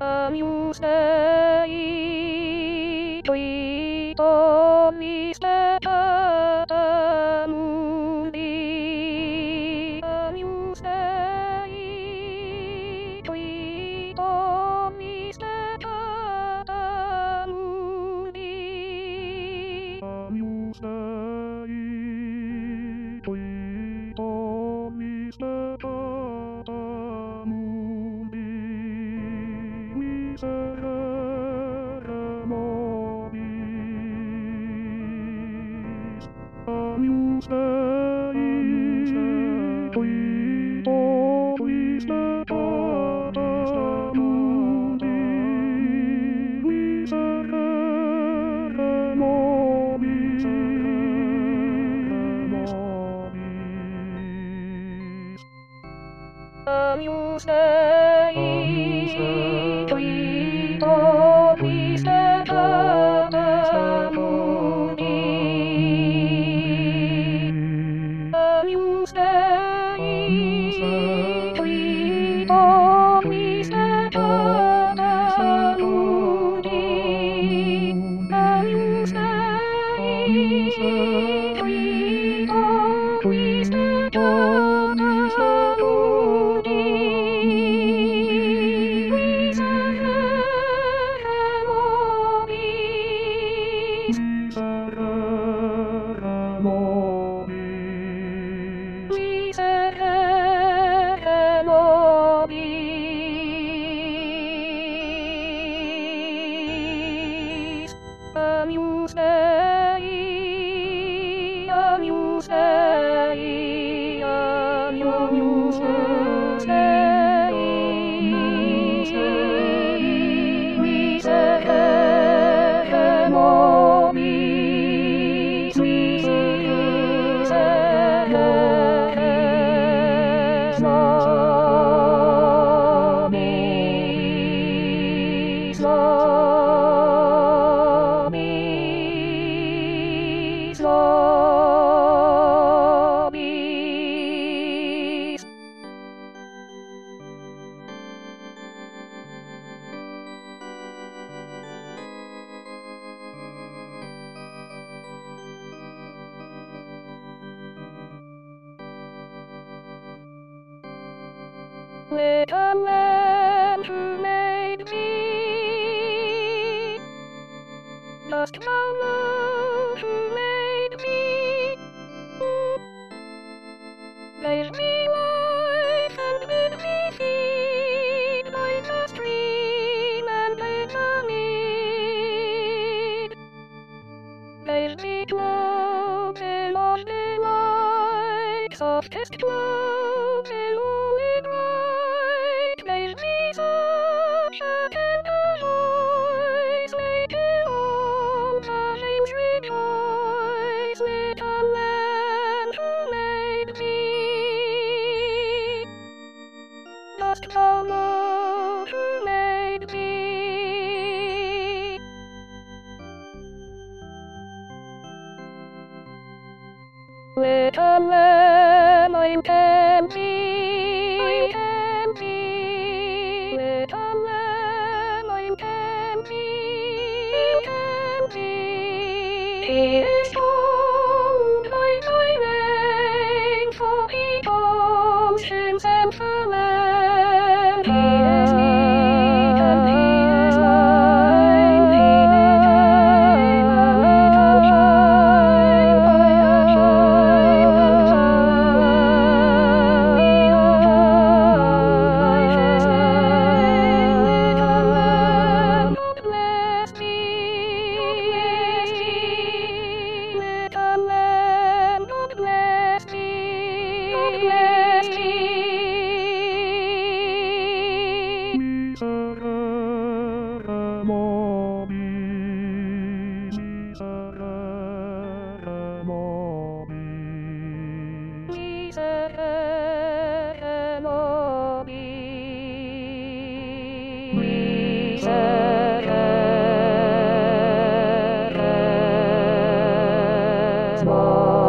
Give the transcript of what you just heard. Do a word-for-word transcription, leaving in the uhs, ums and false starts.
Amusei, tuito visitata mundi. Amusei, tuito visitata mundi. Amusei, tuito visitata mundi. Miserere nobis. Amusei, tuito visitata mundi. Miserere nobis. Amusei, tuito visitata mundi. Amusei, tuito visitata mundi. Amusei, tuito visitata mundi. Amusei, amusei, amusei, miserere nobis, miserere nobis, nobis, nobis. Little man who made me, just now know who made me, gave me life and bid me feed like a stream and made a mead, gave me glow below the light, softest glow below the bright, gave me such a tender voice, making all the names rejoice. Little lamb who made me, dost thou know who made me? Little lamb, I'm tempting, I'm tempting. Little lamb, I'm tempting, I'm tempting. He is told by my name, for he calls himself a lamb. He is meek and he is mine. He became a little child, Miserere nobis.